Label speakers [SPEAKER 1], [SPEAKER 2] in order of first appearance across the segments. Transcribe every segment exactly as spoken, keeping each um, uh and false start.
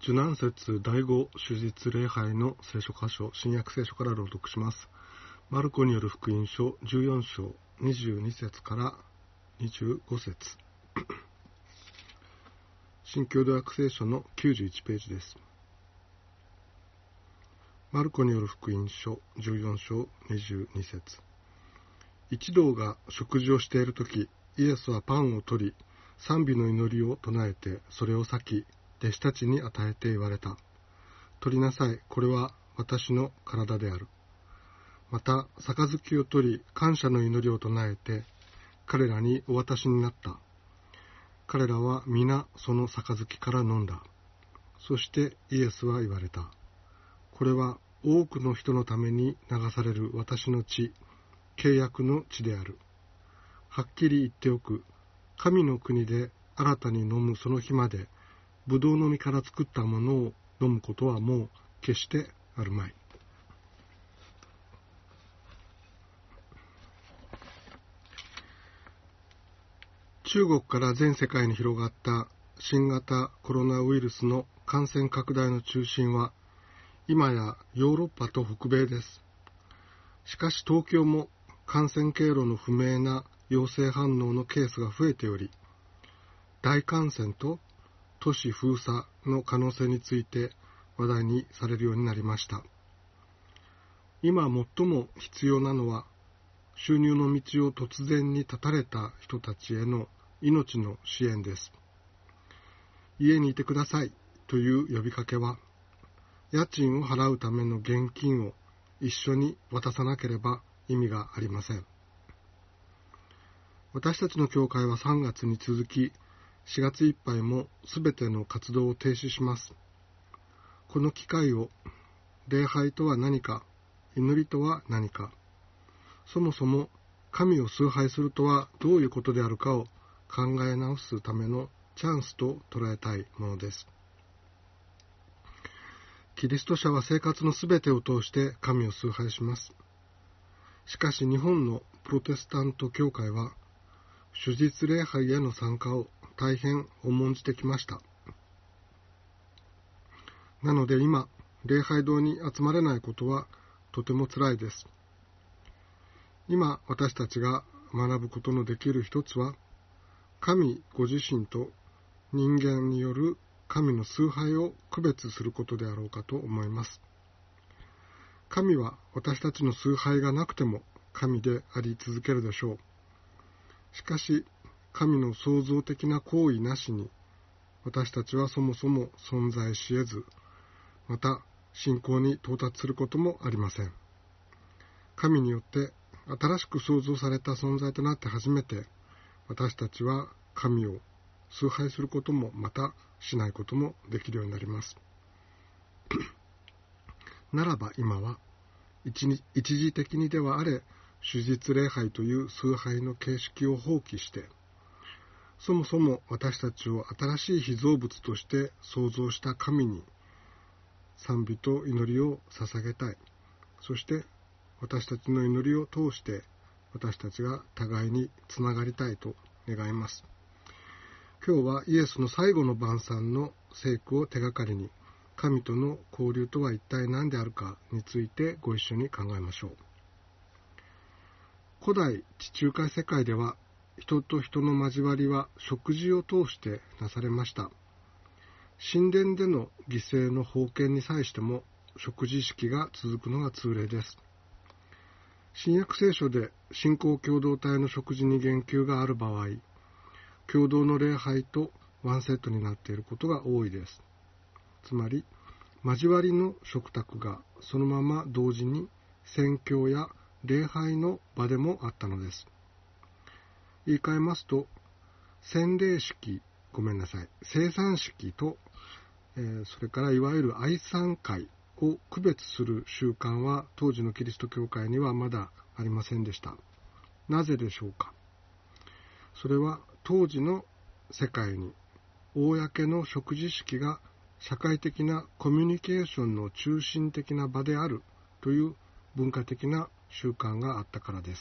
[SPEAKER 1] 受難節第五手術礼拝の聖書箇所、新約聖書から朗読します。マルコによる福音書じゅうよん章にじゅうに節からにじゅうご節。新共同訳聖書のきゅうじゅういちページです。マルコによる福音書じゅうよん章にじゅうに節。一同が食事をしているとき、イエスはパンを取り、賛美の祈りを唱えて、それを裂き、弟子たちに与えて言われた。取りなさい、これは私の体である。また、杯を取り、感謝の祈りを唱えて、彼らにお渡しになった。彼らは皆その杯から飲んだ。そしてイエスは言われた。これは多くの人のために流される私の血、契約の血である。はっきり言っておく。神の国で新たに飲むその日まで、ぶどうの実から作ったものを飲むことはもう決してあるまい。中国から全世界に広がった新型コロナウイルスの感染拡大の中心は、今やヨーロッパと北米です。しかし東京も感染経路の不明な陽性反応のケースが増えており、大感染と都市封鎖の可能性について話題にされるようになりました。今最も必要なのは、収入の道を突然に断たれた人たちへの命の支援です。家にいてくださいという呼びかけは、家賃を払うための現金を一緒に渡さなければ意味がありません。私たちの教会はさんがつに続き、しがついっぱいもすべての活動を停止します。この機会を、礼拝とは何か、祈りとは何か、そもそも神を崇拝するとはどういうことであるかを考え直すためのチャンスと捉えたいものです。キリスト者は生活のすべてを通して神を崇拝します。しかし日本のプロテスタント教会は、手術礼拝への参加を大変重んじてきました。なので今、礼拝堂に集まれないことはとても辛いです。今、私たちが学ぶことのできる一つは、神ご自身と人間による神の崇拝を区別することであろうかと思います。神は私たちの崇拝がなくても神であり続けるでしょう。しかし、神の創造的な行為なしに、私たちはそもそも存在し得ず、また信仰に到達することもありません。神によって新しく創造された存在となって初めて、私たちは神を崇拝することもまたしないこともできるようになります。ならば今は一時、一時的にではあれ、手術礼拝という崇拝の形式を放棄して、そもそも私たちを新しい被造物として創造した神に賛美と祈りを捧げたい。そして私たちの祈りを通して私たちが互いにつながりたいと願います。今日はイエスの最後の晩餐の聖句を手がかりに、神との交流とは一体何であるかについてご一緒に考えましょう。古代地中海世界では、人と人の交わりは食事を通してなされました。神殿での犠牲の奉献に際しても食事式が続くのが通例です。新約聖書で信仰共同体の食事に言及がある場合、共同の礼拝とワンセットになっていることが多いです。つまり、交わりの食卓がそのまま同時に宣教や礼拝の場でもあったのです。言い換えますと、洗礼式、ごめんなさい、聖餐式と、えー、それからいわゆる愛餐会を区別する習慣は当時のキリスト教会にはまだありませんでした。なぜでしょうか。それは当時の世界に公の食事式が社会的なコミュニケーションの中心的な場であるという文化的な習慣があったからです。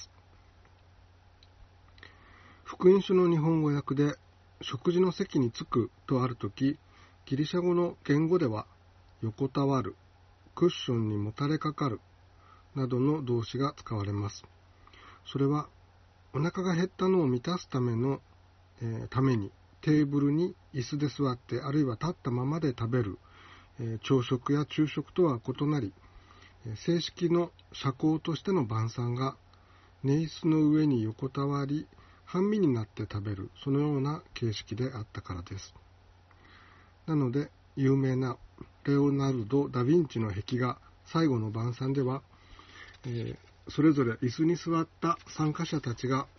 [SPEAKER 1] 福音書の日本語訳で食事の席に着くとあるとき、 ギリシャ語の言語では横たわる、クッションにもたれかかるなどの動詞が使われます。それはお腹が減ったのを満たすための、えー、ためにテーブルに椅子で座ってあるいは立ったままで食べる、えー、朝食や昼食とは異なり、正式の社交としての晩餐が寝椅子の上に横たわり半身になって食べる、そのような形式であったからです。なので有名なレオナルド・ダ・ヴィンチの壁画最後の晩餐では、えー、それぞれ椅子に座った参加者たちが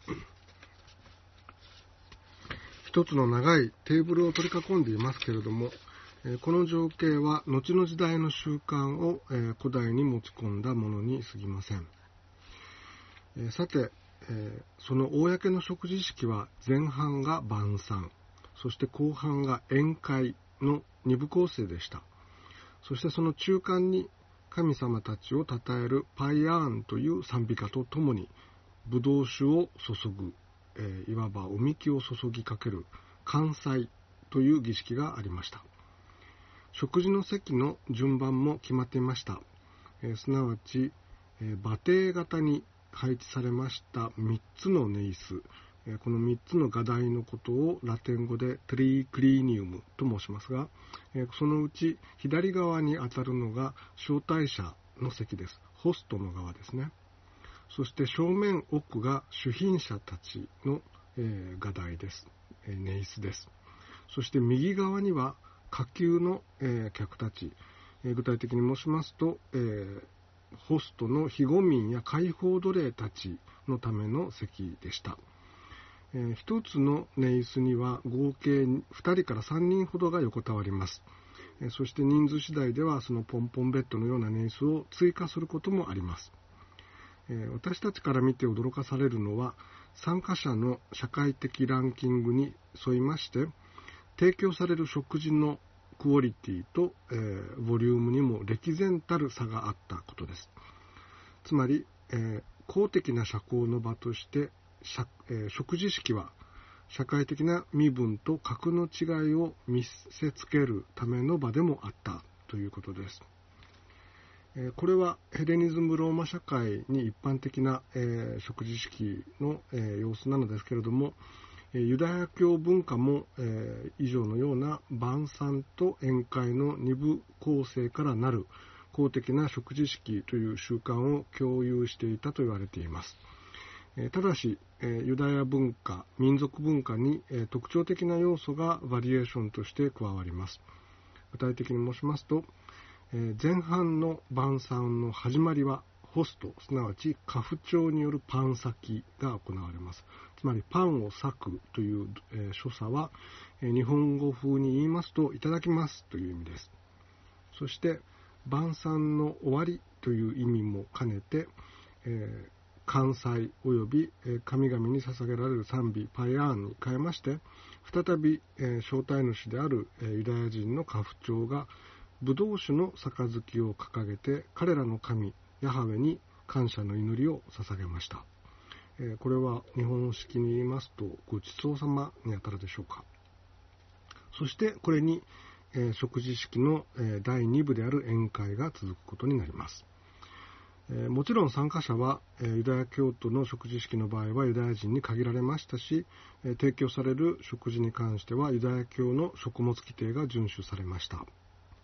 [SPEAKER 1] 一つの長いテーブルを取り囲んでいますけれども、この情景は後の時代の習慣を古代に持ち込んだものに過ぎません。さて、その公の食事式は前半が晩餐、そして後半が宴会の二部構成でした。そしてその中間に神様たちを称えるパイアーンという賛美歌とともにブドウ酒を注ぐ、えー、いわばおみきを注ぎかける灌祭という儀式がありました。食事の席の順番も決まっていました。えー、すなわち、えー、馬蹄型に配置されましたみっつの寝椅子、えー、このみっつの画題のことをラテン語でトリクリーニウムと申しますが、えー、そのうち左側にあたるのが招待者の席です。ホストの側ですね。そして正面奥が主賓者たちの、えー、画題です、えー、寝椅子です。そして右側には下級の、えー、客たち、えー、具体的に申しますと、えー、ホストの非護民や解放奴隷たちのための席でした。えー、一つの寝椅子には合計ふたりからさんにんほどが横たわります。えー、そして人数次第ではそのポンポンベッドのような寝椅子を追加することもあります。えー、私たちから見て驚かされるのは参加者の社会的ランキングに沿いまして提供される食事のクオリティと、えー、ボリュームにも歴然たる差があったことです。つまり、えー、公的な社交の場として、えー、食事式は社会的な身分と格の違いを見せつけるための場でもあったということです。えー、これはヘレニズムローマ社会に一般的な、えー、食事式の、えー、様子なのですけれども、ユダヤ教文化も、えー、以上のような晩餐と宴会の二部構成からなる公的な食事式という習慣を共有していたと言われています。えー、ただし、えー、ユダヤ文化、民族文化に、えー、特徴的な要素がバリエーションとして加わります。具体的に申しますと、えー、前半の晩餐の始まりはホスト、すなわち家父長によるパン裂きが行われます。つまりパンを裂くという、えー、所作は、えー、日本語風に言いますといただきますという意味です。そして晩餐の終わりという意味も兼ねて、えー、灌祭及び、えー、神々に捧げられる賛美パイアーンに変えまして再び、えー、招待主である、えー、ユダヤ人の家父長がブドウ酒の杯を掲げて彼らの神ヤハウェに感謝の祈りを捧げました。えー、これは日本式に言いますとごちそうさまにあたるでしょうか。そしてこれに、えー、食事式の、えー、だいに部である宴会が続くことになります。えー、もちろん参加者は、えー、ユダヤ教徒の食事式の場合はユダヤ人に限られましたし、えー、提供される食事に関してはユダヤ教の食物規定が遵守されました。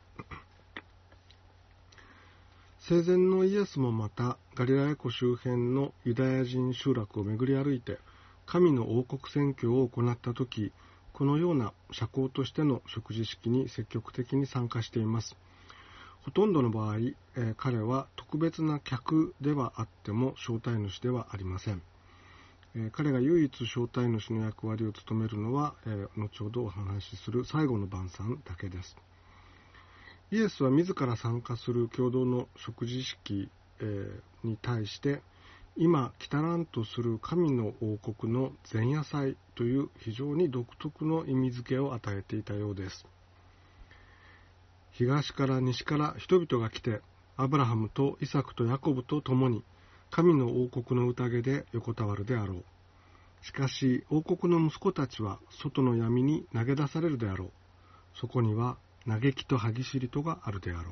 [SPEAKER 1] 生前のイエスもまたガリラヤ湖周辺のユダヤ人集落を巡り歩いて神の王国宣教を行ったとき、このような社交としての食事式に積極的に参加しています。ほとんどの場合、えー、彼は特別な客ではあっても招待主ではありません。えー、彼が唯一招待主の役割を務めるのは、えー、後ほどお話しする最後の晩餐だけです。イエスは自ら参加する共同の食事式、えー、に対して今来たらんとする神の王国の前夜祭という非常に独特の意味付けを与えていたようです。東から西から人々が来てアブラハムとイサクとヤコブと共に神の王国の宴で横たわるであろう。しかし王国の息子たちは外の闇に投げ出されるであろう。そこには嘆きと歯ぎしりとがあるであろう。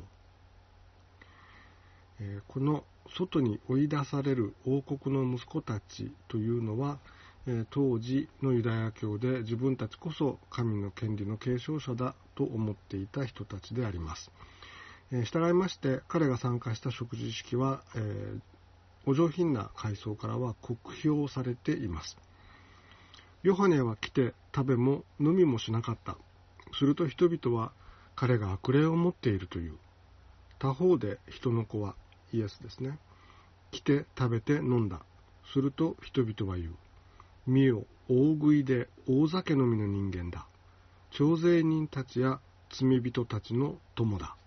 [SPEAKER 1] えー、この外に追い出される王国の息子たちというのは、えー、当時のユダヤ教で自分たちこそ神の権利の継承者だと思っていた人たちであります。えー、従いまして彼が参加した食事式は、えー、お上品な階層からは酷評されています。ヨハネは来て食べも飲みもしなかった。すると人々は彼が悪霊を持っているという。他方で人の子はイエスですね。来て食べて飲んだ。すると人々は言う。見よ、大食いで大酒飲みの人間だ。徴税人たちや罪人たちの友だ。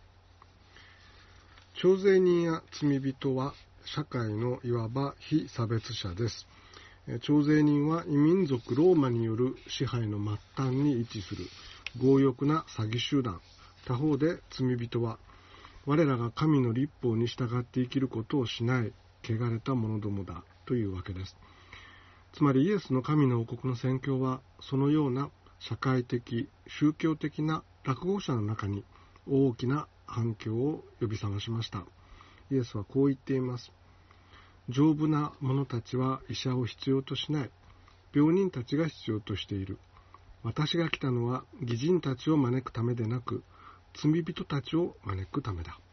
[SPEAKER 1] 徴税人や罪人は社会のいわば非差別者です。徴税人は異民族ローマによる支配の末端に位置する強欲な詐欺集団。他方で罪人は我らが神の律法に従って生きることをしない汚れた者どもだというわけです。つまりイエスの神の王国の宣教はそのような社会的宗教的な落語者の中に大きな反響を呼び覚ましました。イエスはこう言っています。丈夫な者たちは医者を必要としない。病人たちが必要としている。私が来たのは義人たちを招くためでなく、罪人たちを招くためだ。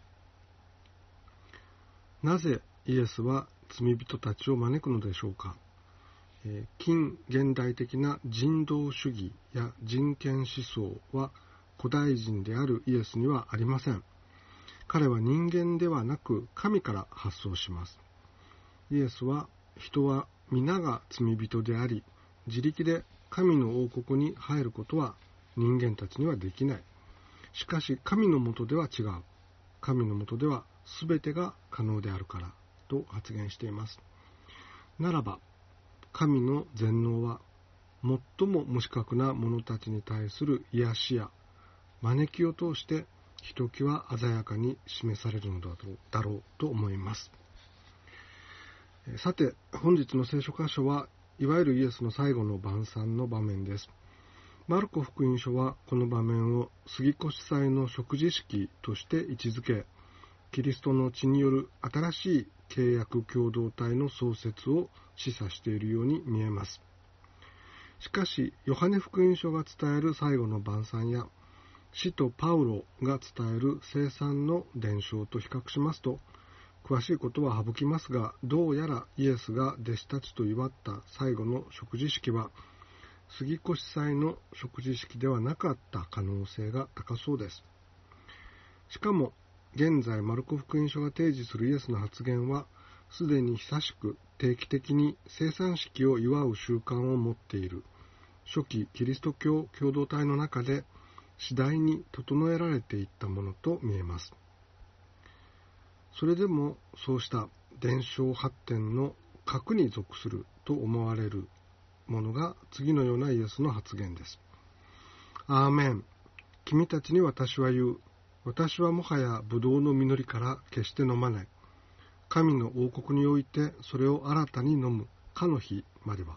[SPEAKER 1] なぜイエスは罪人たちを招くのでしょうか。えー、近現代的な人道主義や人権思想は古代人であるイエスにはありません。彼は人間ではなく神から発想します。イエスは人は皆が罪人であり、自力で神の王国に入ることは人間たちにはできない。しかし神の下では違う。神の下では全てが可能であるからと発言しています。ならば神の全能は最も無資格な者たちに対する癒しや招きを通してひときわ鮮やかに示されるのだろうと思います。さて、本日の聖書箇所はいわゆるイエスの最後の晩餐の場面です。マルコ福音書はこの場面を杉越祭の食事式として位置づけ、キリストの血による新しい契約共同体の創設を示唆しているように見えます。しかし、ヨハネ福音書が伝える最後の晩餐や、使徒パウロが伝える聖餐の伝承と比較しますと、詳しいことは省きますが、どうやらイエスが弟子たちと祝った最後の食事式は、杉越祭の食事式ではなかった可能性が高そうです。しかも、現在マルコ福音書が提示するイエスの発言は、すでに久しく定期的に聖餐式を祝う習慣を持っている初期キリスト教共同体の中で次第に整えられていったものと見えます。それでもそうした伝承発展の核に属すると思われるものが次のようなイエスの発言です。アーメン。君たちに私は言う。私はもはやブドウの実りから決して飲まない。神の王国においてそれを新たに飲むかの日までは。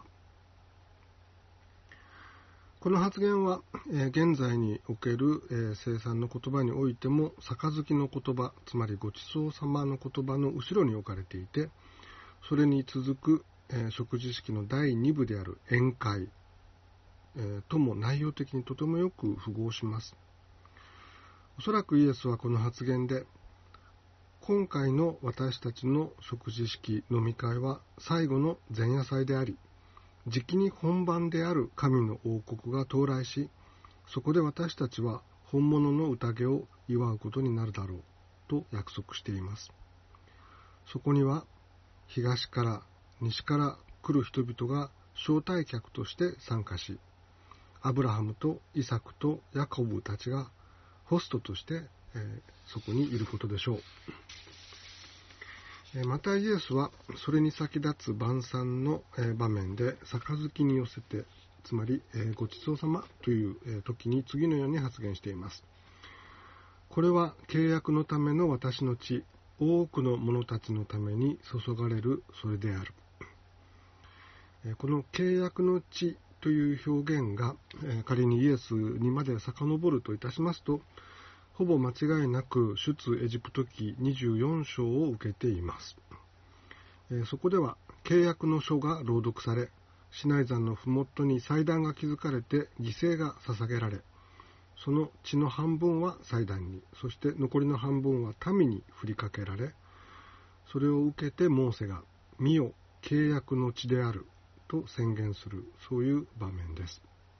[SPEAKER 1] この発言は、えー、現在における、えー、聖餐の言葉においても杯の言葉、つまりごちそうさまの言葉の後ろに置かれていて、それに続く、えー、食事式のだいに部である宴会、えー、とも内容的にとてもよく符合します。おそらくイエスはこの発言で、今回の私たちの食事式飲み会は最後の前夜祭であり、じきに本番である神の王国が到来し、そこで私たちは本物の宴を祝うことになるだろうと約束しています。そこには東から西から来る人々が招待客として参加し、アブラハムとイサクとヤコブたちがホストとして、えー、そこにいることでしょう。またイエスはそれに先立つ晩餐の場面で杯に寄せて、つまりごちそうさまという時に次のように発言しています。これは契約のための私の血、多くの者たちのために注がれるそれである。この契約の血という表現が、えー、仮にイエスにまで遡るといたしますと、ほぼ間違いなく出エジプト記にじゅうよん章を受けています。えー、そこでは契約の書が朗読され、シナイ山のふもとに祭壇が築かれて犠牲が捧げられ、その血の半分は祭壇に、そして残りの半分は民に振りかけられ、それを受けてモーセが見よ契約の地であると宣言する、そういう場面です。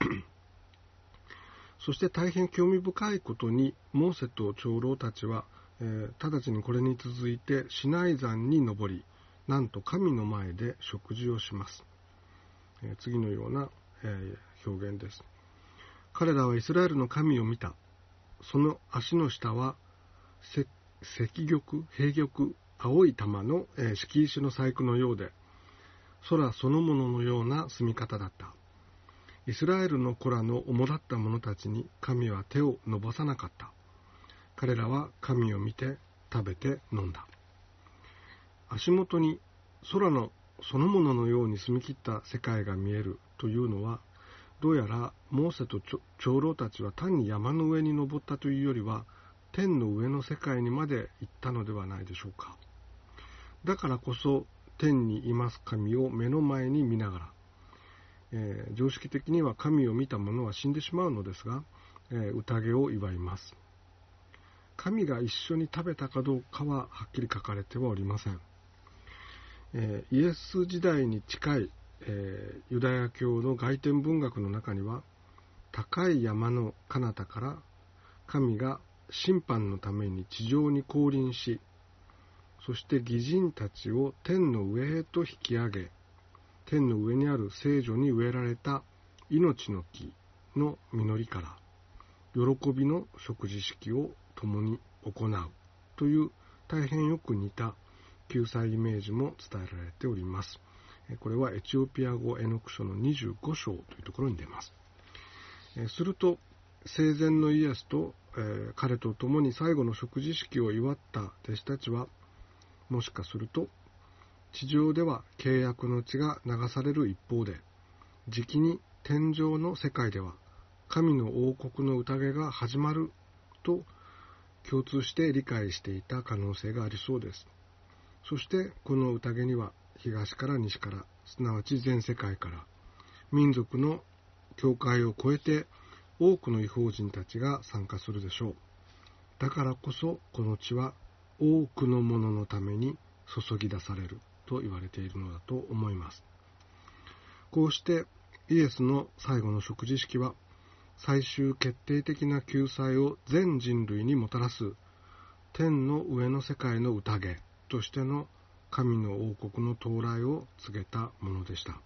[SPEAKER 1] そして大変興味深いことに、モーセと長老たちは、えー、直ちにこれに続いてシナイ山に登り、なんと神の前で食事をします。えー、次のような、えー、表現です。彼らはイスラエルの神を見た。その足の下は赤玉、平玉、青い玉の、えー、敷石の細工のようで、空そのもののような住み方だった。イスラエルの子らの主だった者たちに神は手を伸ばさなかった。彼らは神を見て食べて飲んだ。足元に空のそのもののように澄み切った世界が見えるというのは、どうやらモーセと長老たちは単に山の上に登ったというよりは、天の上の世界にまで行ったのではないでしょうか。だからこそ天にいます神を目の前に見ながら、えー、常識的には神を見た者は死んでしまうのですが、えー、宴を祝います。神が一緒に食べたかどうかははっきり書かれてはおりません。えー、イエス時代に近い、えー、ユダヤ教の外典文学の中には、高い山の彼方から神が審判のために地上に降臨し、そして義人たちを天の上へと引き上げ、天の上にある聖女に植えられた命の木の実りから喜びの食事式を共に行うという大変よく似た救済イメージも伝えられております。これはエチオピア語絵の句書のにじゅうご章というところに出ます。すると生前のイエスと、えー、彼と共に最後の食事式を祝った弟子たちは、もしかすると地上では契約の地が流される一方で、じきに天上の世界では神の王国の宴が始まると共通して理解していた可能性がありそうです。そしてこの宴には東から西から、すなわち全世界から民族の境界を越えて多くの異邦人たちが参加するでしょう。だからこそこの地は多くの者のために注ぎ出されると言われているのだと思います。こうしてイエスの最後の食事式は、最終決定的な救済を全人類にもたらす天の上の世界の宴としての神の王国の到来を告げたものでした。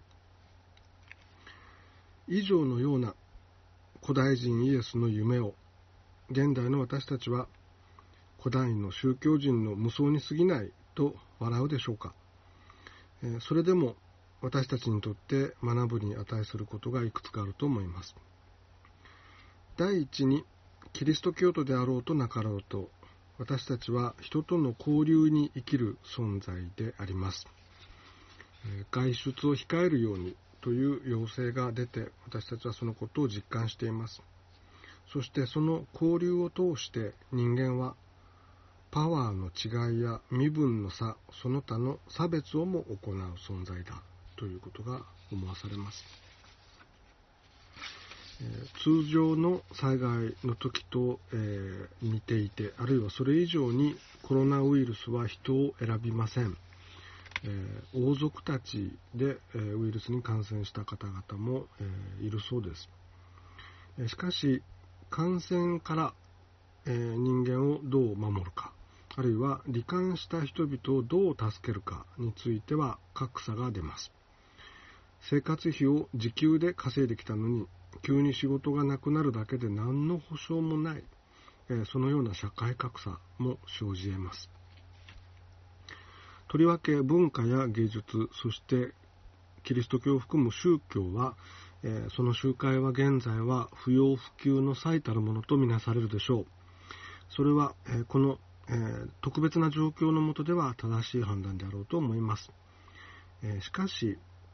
[SPEAKER 1] 以上のような古代人イエスの夢を現代の私たちは古代の宗教人の無双に過ぎないと笑うでしょうか。それでも私たちにとって学ぶに値することがいくつかあると思います。第一に、キリスト教徒であろうとなかろうと、私たちは人との交流に生きる存在であります。外出を控えるようにという要請が出て、私たちはそのことを実感しています。そしてその交流を通して人間はパワーの違いや身分の差、その他の差別をも行う存在だということが思わされます。えー、通常の災害の時と、えー、似ていて、あるいはそれ以上にコロナウイルスは人を選びません。えー、王族たちで、えー、ウイルスに感染した方々も、えー、いるそうです。えー、しかし感染から、えー、人間をどう守るか、あるいは罹患した人々をどう助けるかについては格差が出ます。生活費を時給で稼いできたのに、急に仕事がなくなるだけで何の保証もない、えー、そのような社会格差も生じ得ます。とりわけ文化や芸術、そしてキリスト教を含む宗教は、えー、その集会は現在は不要不急の最たるものとみなされるでしょう。それは、えー、このえー、特別な状況の下では正しい判断であろうと思います。えー、しかし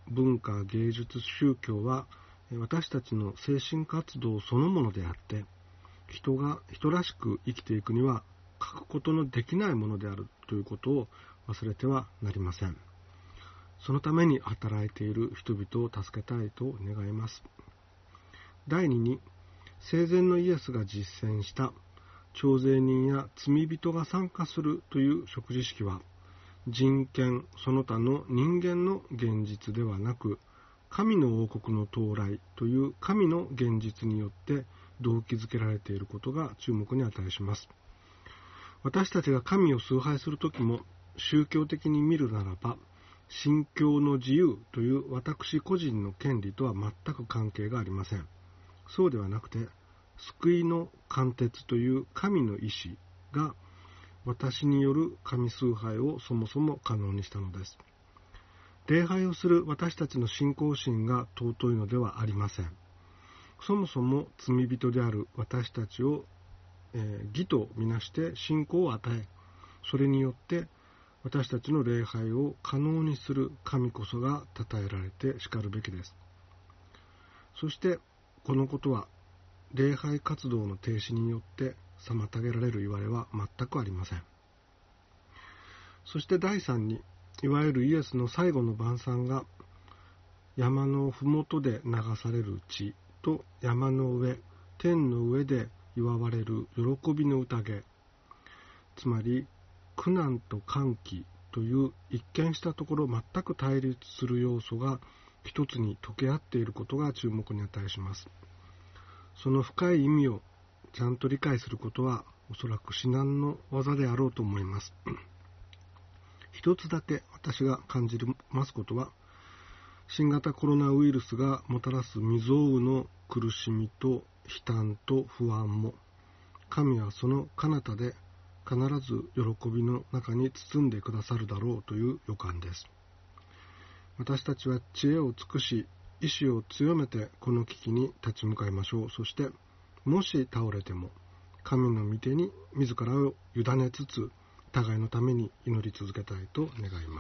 [SPEAKER 1] 文化、芸術、宗教は私たちの精神活動そのものであって、人が人らしく生きていくには欠くことのできないものであるということを忘れてはなりません。そのために働いている人々を助けたいと願います。第二に、生前のイエスが実践した徴税人や罪人が参加するという植樹式は、人権その他の人間の現実ではなく、神の王国の到来という神の現実によって動機づけられていることが注目に値します。私たちが神を崇拝するときも、宗教的に見るならば、信教の自由という私個人の権利とは全く関係がありません。そうではなくて、救いの貫徹という神の意志が私による神崇拝をそもそも可能にしたのです。礼拝をする私たちの信仰心が尊いのではありません。そもそも罪人である私たちを、えー、義とみなして信仰を与え、それによって私たちの礼拝を可能にする神こそが称えられてしかるべきです。そしてこのことは礼拝活動の停止によって妨げられるいわれは全くありません。そして第三に、いわゆるイエスの最後の晩餐が山のふもとで流される地と山の上、天の上で祝われる喜びの宴、つまり苦難と歓喜という一見したところ全く対立する要素が一つに溶け合っていることが注目に値します。その深い意味をちゃんと理解することはおそらく至難の技であろうと思います。一つだけ私が感じますことは、新型コロナウイルスがもたらす未曾有の苦しみと悲嘆と不安も、神はその彼方で必ず喜びの中に包んでくださるだろうという予感です。私たちは知恵を尽くし、意志を強めてこの危機に立ち向かいましょう。そして、もし倒れても、神の御手に自らを委ねつつ、互いのために祈り続けたいと願います。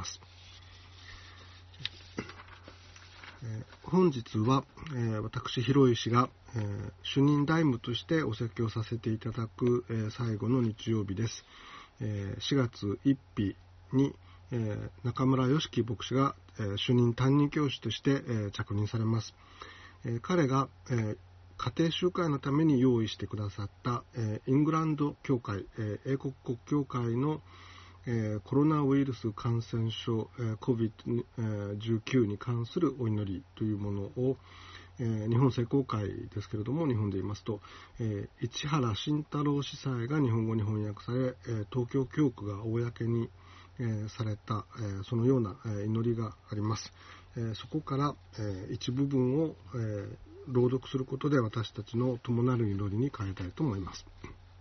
[SPEAKER 1] えー、本日は、えー、私広石が、えー、主任大務としてお説教させていただく、えー、最後の日曜日です。えー、しがつついたちに、えー、中村良樹牧師が、えー、主任担任教師として、えー、着任されます。えー、彼が、えー、家庭集会のために用意してくださった、えー、イングランド教会、えー、英国国教会の、えー、コロナウイルス感染症、えー、コビッドじゅうきゅう に関するお祈りというものを、えー、日本聖公会ですけれども、日本で言いますと、えー、市原慎太郎司祭が日本語に翻訳され、えー、東京教区が公に、えー、された、えー、そのような、えー、祈りがあります。えー、そこから、えー、一部分を、えー、朗読することで私たちの伴る祈りに変えたいと思います。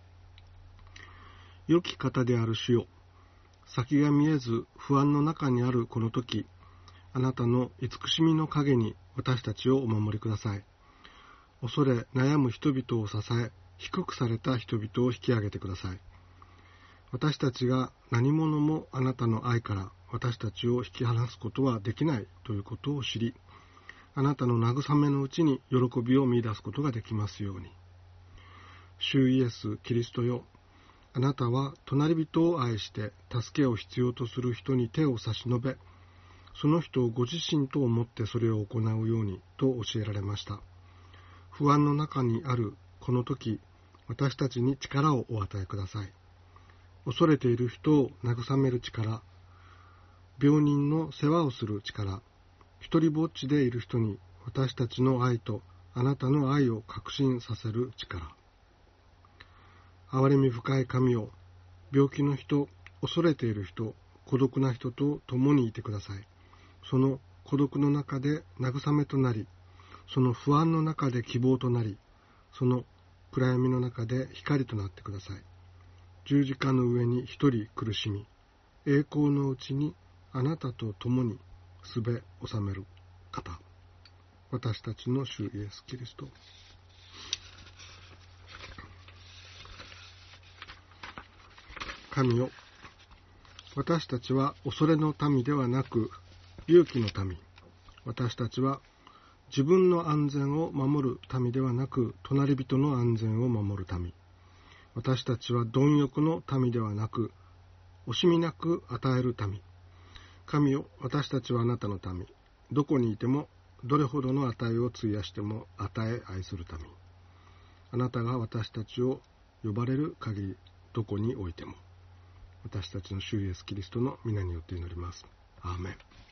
[SPEAKER 1] 良き方である主よ、先が見えず不安の中にあるこの時、あなたの慈しみの陰に私たちをお守りください。恐れ悩む人々を支え、低くされた人々を引き上げてください。私たちが何者もあなたの愛から私たちを引き離すことはできないということを知り、あなたの慰めのうちに喜びを見出すことができますように。主イエス・キリストよ、あなたは隣人を愛して助けを必要とする人に手を差し伸べ、その人をご自身と思ってそれを行うようにと教えられました。不安の中にあるこの時、私たちに力をお与えください。恐れている人を慰める力、病人の世話をする力、一りぼっちでいる人に私たちの愛とあなたの愛を確信させる力。憐れみ深い神よ、病気の人、恐れている人、孤独な人と共にいてください。その孤独の中で慰めとなり、その不安の中で希望となり、その暗闇の中で光となってください。十字架の上に一人苦しみ、栄光のうちにあなたと共にすべ治める方、私たちの主イエス・キリスト。神よ、私たちは恐れの民ではなく勇気の民、 私たちは自分の安全を守る民ではなく、隣人の安全を守る民。私たちは貪欲の民ではなく、惜しみなく与える民。神よ、私たちはあなたの民。どこにいても、どれほどの値を費やしても与え愛する民。あなたが私たちを呼ばれる限り、どこにおいても。私たちの主イエスキリストの皆によって祈ります。アーメン。